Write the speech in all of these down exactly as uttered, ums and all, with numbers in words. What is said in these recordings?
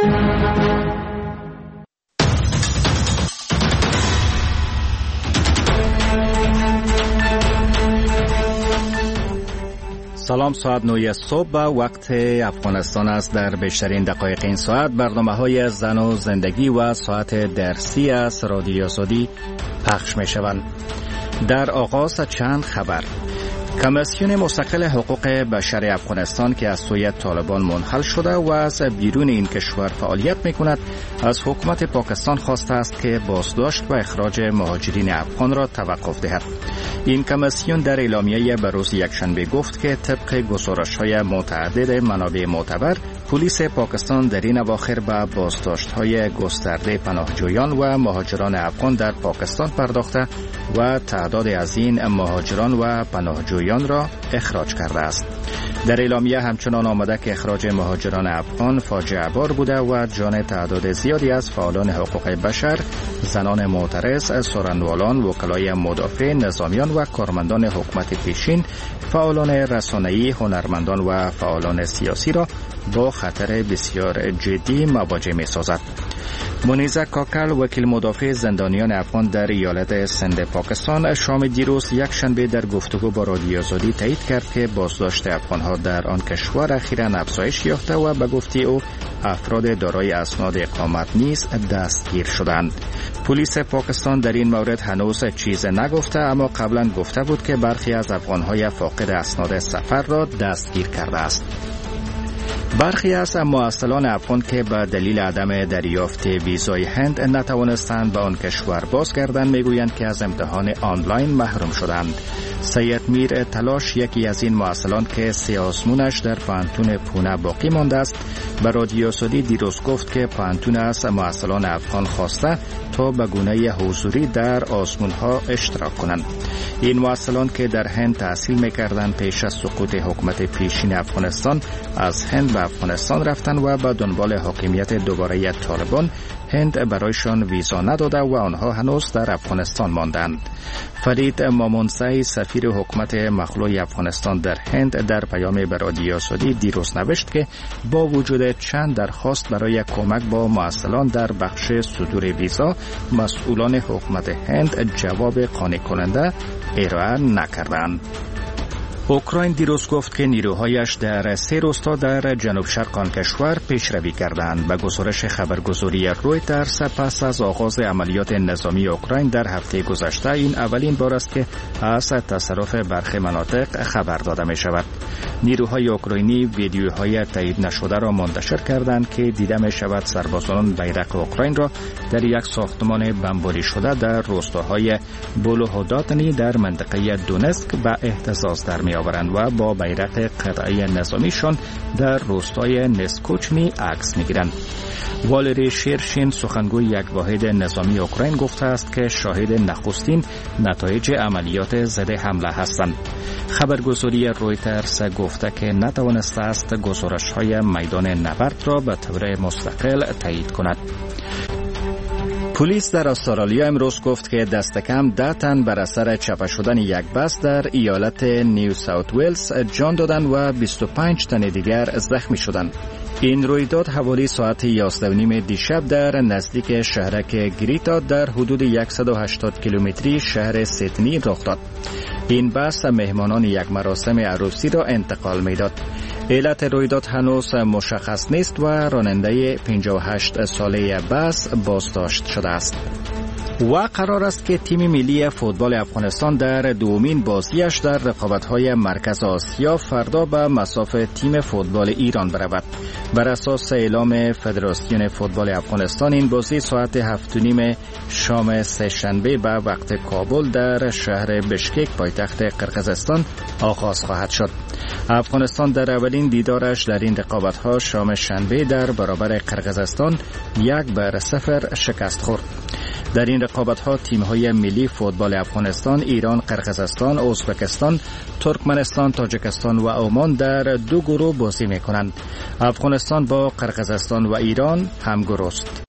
سلام، ساعت نه صبح و وقت افغانستان است. در بیشترین دقایق این ساعت برنامه های زن و زندگی و ساعت درسی از رادیو آزادی پخش می شوند. در آغاز چند خبر. کمیسیون مستقل حقوق بشر افغانستان که از سوی طالبان منحل شده و از بیرون این کشور فعالیت می کند، از حکومت پاکستان خواسته است که بازداشت و اخراج مهاجرین افغان را توقف دهد. این کمیسیون در اعلامیه به روز یکشنبه گفت که طبق گزارش‌های متعدد منابع معتبر، پلیس پاکستان در این اواخر به بازداشت‌های گسترده پناهجویان و مهاجران افغان در پاکستان پرداخته و تعداد از این مهاجران و پناهجویان را اخراج کرده است. در اعلامیه همچنان آمده که اخراج مهاجران افغان فاجعه بار بوده و جان تعداد زیادی از فعالان حقوق بشر، زنان معترض، سخنرانان، وکلای مدافع، نظامیان و کارمندان حکومت پیشین، فعالان رسانه‌ای، هنرمندان و فعالان سیاسی را با خطر بسیار جدی مواجه می‌سازد. منیزه کاکل، وکیل مدافع زندانیان افغان در ایالت سند پاکستان، شام دیروز یک شنبه در گفتگو با رادیو آزادی تایید کرد که بازداشت افغان‌ها در آن کشور اخیراً افزایش یافته و به گفته او افراد دارای اسناد اقامت نیز دستگیر شدند. پلیس پاکستان در این مورد هنوز چیز نگفته، اما قبلا گفته بود که برخی از افغان‌های فاقد اسناد سفر را دستگیر کرده است. برخی از معسلان افغان که به دلیل عدم دریافت ویزای هند نتوانستند به آن کشور بازگردند میگویند که از امتحان آنلاین محروم شدند. سید میر تلاش، یکی از این معسلان که سه آزمونش در پانتون پونه باقی مانده است، به رادیو آزادی دیروز گفت که پانتون از معسلان افغان خواسته تا به گونه حضوری در آزمونها اشتراک کنند. این معسلان که در هند تحصیل میکردند پیش از سقوط حکومت پیشین افغانستان از هند به افغانستان رفتند و به دنبال حاکمیت دوباره طالبان هند برایشان ویزا نداده و آنها هنوز در افغانستان ماندند. فرید مامونسای، سفیر حکومت مخلوع افغانستان در هند، در پیام به رادیو آزادی دیروز نوشت که با وجود چند درخواست برای کمک با معسلان در بخش صدور ویزا، مسئولان حکومت هند جواب قانع کننده ارائه نکردند. اوکراین دیروز گفت که نیروهایش در سه روستا در جنوب شرق آن کشور پیشروی کردند. به گزارش خبرگزاری رویترز، پس از آغاز عملیات نظامی اوکراین در هفته گذشته، این اولین بار است که از تصرف برخی مناطق خبر داده می شود. نیروهای اوکراینی ویدیوهای تایید نشده را منتشر کردند که دیده می شود سربازان بیرق اوکراین را در یک ساختمان بمباری شده در روستاهای بولوهوداتنی در منطقه دونسک به اهتزاز در می آورند و با بیرق قطعه نظامیشان در روستای نسکوچنی عکس می گیرند. والری شیرشین، سخنگوی یک واحد نظامی اوکراین، گفته است که شاهد نخستین نتایج عملیات ضد حمله هستند. خبرگزاری رویترز گفته که نتوانسته است گزارش‌های میدان نبرد را به طور مستقل تایید کند. پلیس در استرالیا امروز گفت که دست کم ده تن بر اثر چپه شدن یک بس در ایالت نیو ساوت ویلز جان دادند و بیست و پنج تن دیگر زخمی شدند. این رویداد حوالی ساعت یازده و نیم دیشب در نزدیک شهرک گریتا در حدود صد و هشتاد کیلومتری شهر سیدنی رخ داد. این بس مهمانان یک مراسم عروسی را انتقال می‌داد. علت رویداد هنوز مشخص نیست و راننده پنجاه و هشت ساله بس بازداشت شده است. و قرار است که تیم ملی فوتبال افغانستان در دومین بازیش در رقابت‌های مرکز آسیا فردا به مصاف تیم فوتبال ایران برود. بر اساس اعلام فدراسیون فوتبال افغانستان، این بازی ساعت هفت و نیم شام سه‌شنبه به وقت کابل در شهر بشکک پایتخت قرقیزستان آغاز خواهد شد. افغانستان در اولین دیدارش در این رقابت‌ها شام شنبه در برابر قرقیزستان یک بر صفر شکست خورد. در این رقابت‌ها تیم‌های ملی فوتبال افغانستان، ایران، قرقیزستان، ازبکستان، ترکمنستان، تاجیکستان و عمان در دو گروه بازی می‌کنند. افغانستان با قرقیزستان و ایران همگروه است.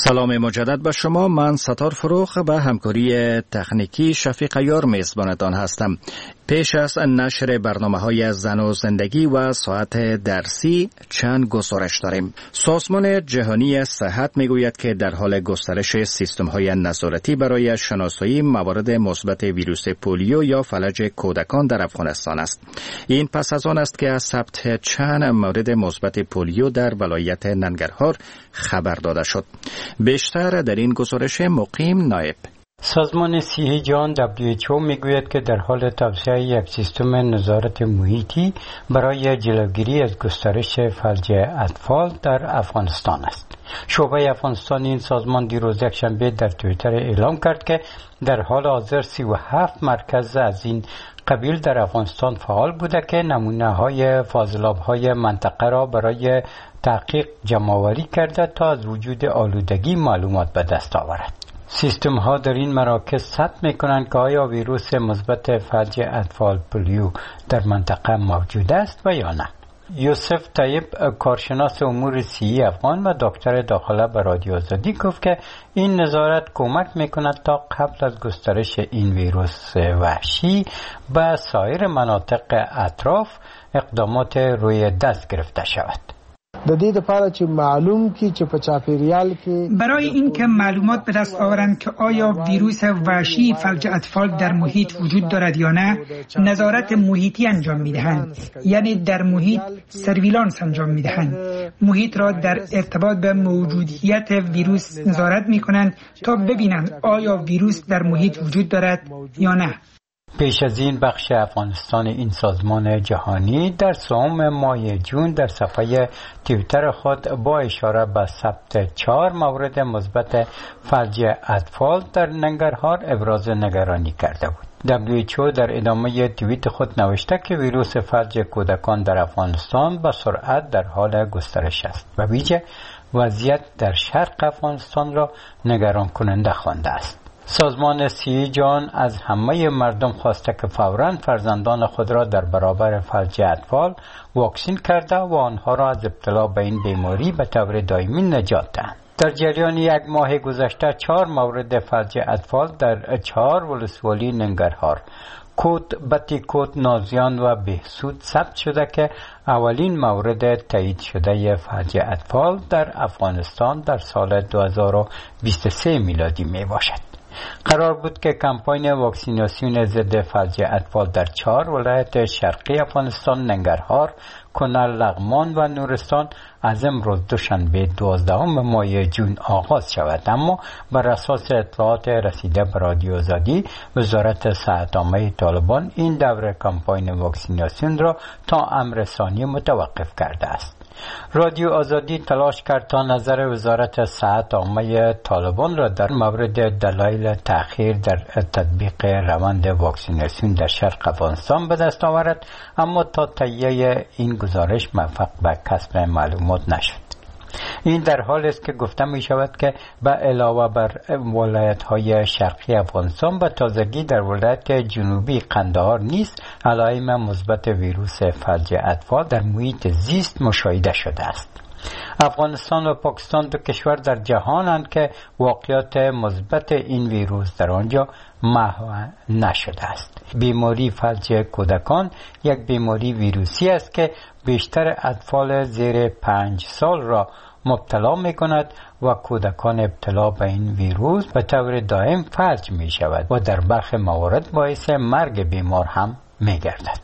سلام مجدد به شما. من ستار فروخ به همکاری تکنیکی شفیق یار میزبانتان هستم. پیش از نشر برنامه‌های زن و زندگی و ساعت درسی چند گزارش داریم. سازمان جهانی صحت میگوید که در حال گسترش سیستم‌های نظارتی برای شناسایی موارد مثبت ویروس پولیو یا فلج کودکان در افغانستان است. این پس از آن است که از ثبت چند مورد مثبت پولیو در ولایت ننگرهار خبر داده شد. بیشتر در این گزارش مقیم نایب. سازمان صحت جهان دبلیو اچ او میگوید که در حال توسعه یک سیستم نظارت محیطی برای جلوگیری از گسترش فلج اطفال در افغانستان است. شعبه افغانستان این سازمان دیروز یکشنبه در توییتر اعلام کرد که در حال حاضر سی و هفت مرکز از این قبیل در افغانستان فعال بوده که نمونه های فاضلاب های منطقه را برای تحقیق جمع‌آوری کرده تا از وجود آلودگی معلومات به دست آورد. سیستم ها در این مراکز ثبت می کنند که آیا ویروس مثبت فلج اطفال پولیو در منطقه موجود است و یا نه. یوسف طیب، کارشناس امور صحی افغان و دکتر داخله به رادیو آزادی گفت که این نظارت کمک می کند تا قبل از گسترش این ویروس وحشی به سایر مناطق اطراف اقدامات روی دست گرفته شود. د دې لپاره چې معلوم کی چې په چاپیریال کې برای اینکه معلومات به دست آورند که آیا ویروس وحشی فلج اطفال در محیط وجود دارد یا نه، نظارت محیطی انجام می‌دهند، یعنی در محیط سرویلانس انجام می‌دهند. محیط را در ارتباط به موجودیت ویروس نظارت می‌کنند تا ببینند آیا ویروس در محیط وجود دارد یا نه. پیش از این بخش افغانستان این سازمان جهانی در سوم ماه جون در صفحه توییتر خود با اشاره به ثبت چهار مورد مثبت فلج اطفال در ننگرهار ابراز نگرانی کرده بود. دبلیو اچ او در ادامه توییت خود نوشته که ویروس فلج کودکان در افغانستان به سرعت در حال گسترش است و ویژه وضعیت در شرق افغانستان را نگران کننده خوانده است. سازمان صحت جهان از همه مردم خواسته که فوراً فرزندان خود را در برابر فلج اطفال واکسین کرده و آنها را از ابتلا به این بیماری به طور دائمی نجات دهند. در جریان یک ماه گذشته چهار مورد فلج اطفال در چهار ولسوالی ننگرهار، کوت، بتی کوت، نازیان و بهسود ثبت شده که اولین مورد تایید شده فلج اطفال در افغانستان در سال دو هزار و بیست و سه میلادی می باشد. قرار بود که کمپاین واکسیناسیون ضد فلج اطفال در چهار ولایت شرقی افغانستان ننگرهار، کنر، لغمان و نورستان از امروز دوشنبه دوازدهم ماه جون آغاز شود، اما بر اساس اطلاعات رسیده به رادیو آزادی وزارت صحت عامه طالبان این دوره کمپاین واکسیناسیون را تا امر ثانی متوقف کرده است. رادیو آزادی تلاش کرد تا نظر وزارت صحت عامه طالبان را در مورد دلایل تأخیر در تطبیق روند واکسیناسیون در شرق افغانستان به دست آورد، اما تا تهیه این گزارش موفق به کسب معلومات نشد. این در حال است که گفته می شود که به علاوه بر ولایت‌های شرقی افغانستان به تازگی در ولایت جنوبی قندهار نیز علائم مثبت ویروس فلج اطفال در محیط زیست مشاهده شده است. افغانستان و پاکستان دو کشور در جهانند که واقعیت مثبت این ویروس در آنجا محو نشده است. بیماری فلج کودکان یک بیماری ویروسی است که بیشتر اطفال زیر پنج سال را مبتلا می کند و کودکان ابتلا به این ویروس به طور دائم فلج می شود و در برخی موارد باعث مرگ بیمار هم می گردد.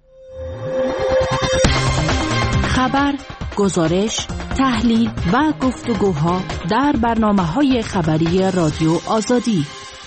خبر، گزارش، تحلیل و گفتگوها در برنامه‌های خبری رادیو آزادی.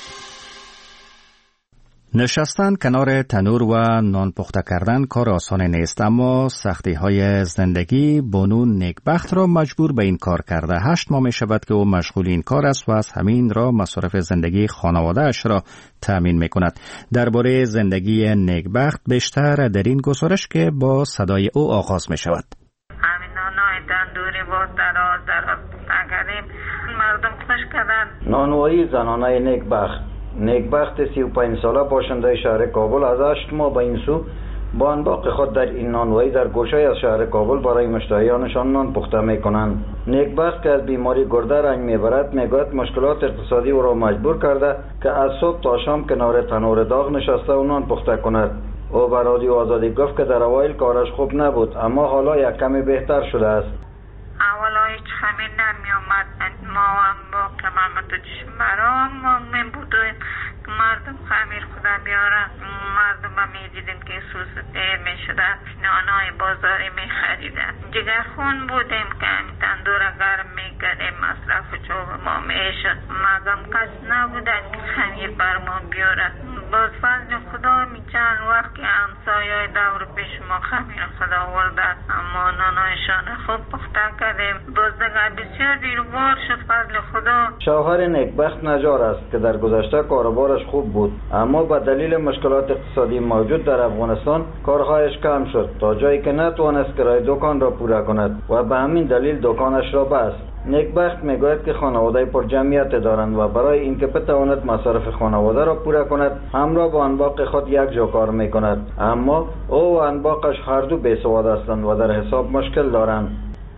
نشستن کنار تنور و نان پخته کردن کار آسان نیست، اما سختی های زندگی بانو نیکبخت را مجبور به این کار کرده. هشت ماه می شود که او مشغول این کار است و از همین را مصارف زندگی خانواده اش را تأمین می کند. درباره زندگی نیکبخت بیشتر در این گزارش که با صدای او آغاز می شود. همین نانای تندوری با دراز دراز کردیم، مردم خوش کردن. نانوایی زنانه نیکبخت نیکبخت سی و پنج ساله باشنده شهر کابل از هشت ماه به این سو با انباق خود در این نانوایی در گوشه از شهر کابل برای مشتریانشان نان پخته میکنند. نیکبخت که از بیماری گرده رنج میبرد میگوید مشکلات اقتصادی او را مجبور کرده که از صبح تا شام کنار تنور داغ نشسته و نان پخته کند. او به رادیو آزادی گفت که در اوایل کارش خوب نبود، اما حالا یک کمی بهتر شده است. اولا هیچ خمیر نمی آمد، ما هم با کمامت و چشمرام مؤمن بودیم که مردم خمیر خدا بیارن. مردم هم می دیدیم که سوس دیر می شدن، نانای بازاری می خریدن. جگر خون بودیم که همین تندور گرم می کردیم، مصرف چوب ما می شد. مگم کس نبودن که خمیر بر ما بیارن. باز فضل خدا می چند وقت که همسایه دور پیش ما خمیر خدا آوردن، اما نانایشان خوب پخته کردیم. باز دیگر بسیار دیروبار شد فضل خدا. شوهر نیکبخت نجار است که در گذشته کاروبارش خوب بود، اما به دلیل مشکلات اقتصادی موجود در افغانستان کارهایش کم شد تا جایی که نتوانست کرایه دکان را پوره کند و به همین دلیل دکانش را بست. نیکبخت میگوید که خانواده پر جمعیت دارند و برای اینکه بتواند مصارف خانواده را پوره کند همراه با انباق خود یک جا کار میکند، اما او و انباقش هر دو بیسواد هستند و در حساب مشکل دارند.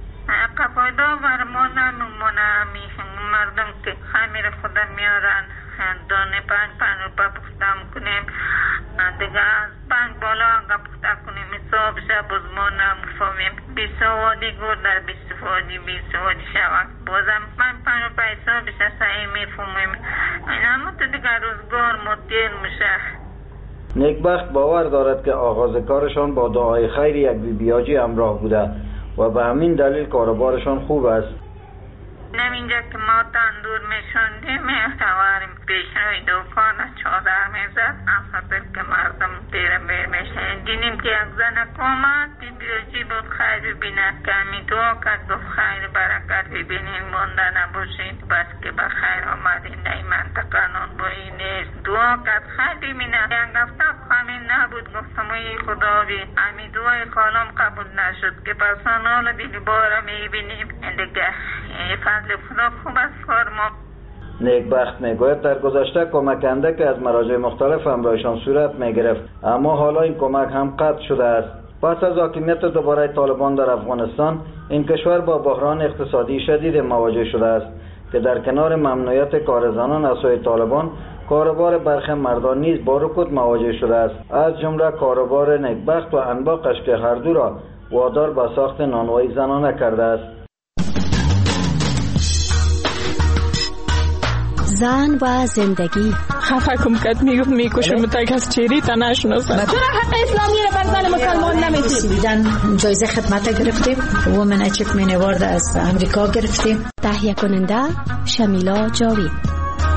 قفایدا ورما نمونه مردم که خمیر خود میارن دانه پنج پنج روپا پخته میکنیم دیگه از پنج بالا اگه پخته کنیم حساب شب باز ما نمیفهمیم. بیسوادی گور در بیسوادی بیسوادی شود بازم پنج پنج روپا حساب شد صحیح میفهمیم. این همه تو دیگه روزگار مدیر میشه. نیکبخت باور دارد که آغاز کارشان با دعای خیر یک بی بیاجی همراه بوده و به همین دلیل کاروبارشان خوب است. نمینجا که ما تندور میشوندیم میتواریم پیش روی دوکان چادر میزد افضل که مردم بیرم بیر میشن. دیدیم که یک زن کامت بی بیاجی بود خیر ببینه که همی دعا کرد گفت خیر برکت ببینین مونده نباشید بس که به خیر آمدین در این منطقه نان بایی نیست. دعا کرد خیر ببینه یک هفته همین نبود گفتم ای خدا بی همی دعای خالم قبول نشد که پسان حال دیلی بارا میبینیم دیگه فضل خدا خوب است فرما. نیکبخت میگوید در گذشته کمک اندک از مراجع مختلف همراهشان صورت میگرفت، اما حالا این کمک هم قطع شده است. پس از حاکمیت دوباره طالبان در افغانستان این کشور با بحران اقتصادی شدید مواجه شده است که در کنار ممنوعیت کار زنان از سوی طالبان کاروبار برخی مردان نیز با رکود مواجه شده است، از جمله کاروبار نیکبخت و انباقش که هر دو را وادار به ساخت نانوایی زنانه کرده است. زن و زندگی خفه کم کد میگفت میکشم تا کس چیری تا نشناسن. چرا حق اسلامی رو بر زن مسلمان نمیدید؟ دیدن جایزه خدمت گرفتیم، وومن اچیومنت اوارد از امریکا گرفتیم. تهیه کننده شمیلا جاوید.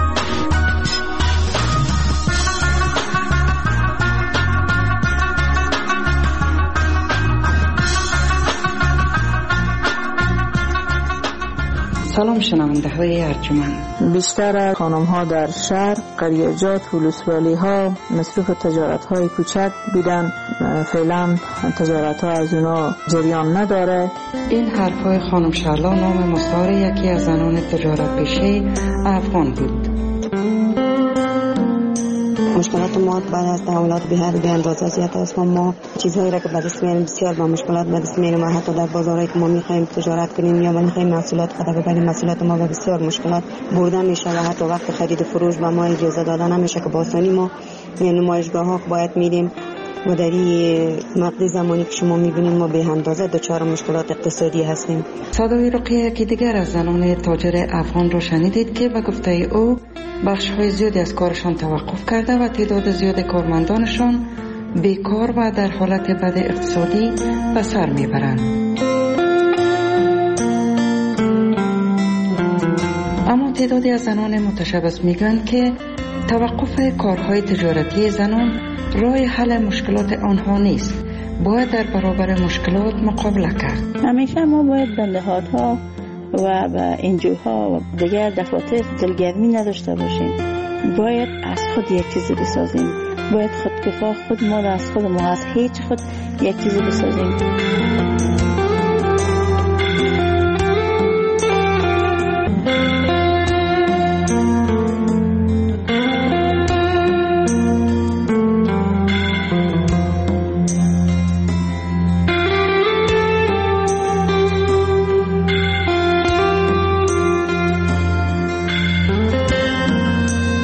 سلام شنونده های ارجمند. بیشتر خانم ها در شهر، قریجات، ولسوالی ها مصروف تجارت های کوچک بودن. فعلا تجارت ها از اونا جریان نداره. این حرف های خانم شعلا نام مستعار یکی از زنان تجارت پیشه افغان بود. مشکلات ما بعد از تحولات به هر به اندازه زیاد است. ما چیزهایی را که به دست میاریم بسیار با مشکلات به دست میاریم. حتی در بازارهایی که ما میخوایم تجارت کنیم یا میخوایم محصولات خود ببریم، محصولات ما به بسیار مشکلات برده میشه و حتی وقت خرید و فروش به ما اجازه داده نمیشه که با آسانی ما نمایشگاه ها باید میریم و در این مقطع زمانی که شما میبینید ما به اندازه دچار مشکلات اقتصادی هستیم. صدای رقیه که دیگر از زنان تاجر افغان رو شنیدید که به گفته او بخش های زیادی از کارشان توقف کرده و تعداد زیاد کارمندانشان بیکار و در حالت بد اقتصادی به سر میبرند. اما تعدادی از زنان متشبث میگن که توقف کارهای تجارتی زنان راه حل مشکلات آنها نیست. باید در برابر مشکلات مقابله کرد. همیشه ما باید به نهادها و به انجوها و دیگر دفاتر دلگرمی نداشته باشیم. باید از خود یک چیزی بسازیم. باید خودکفا خود ما از خود ما از هیچ خود یک چیزی بسازیم.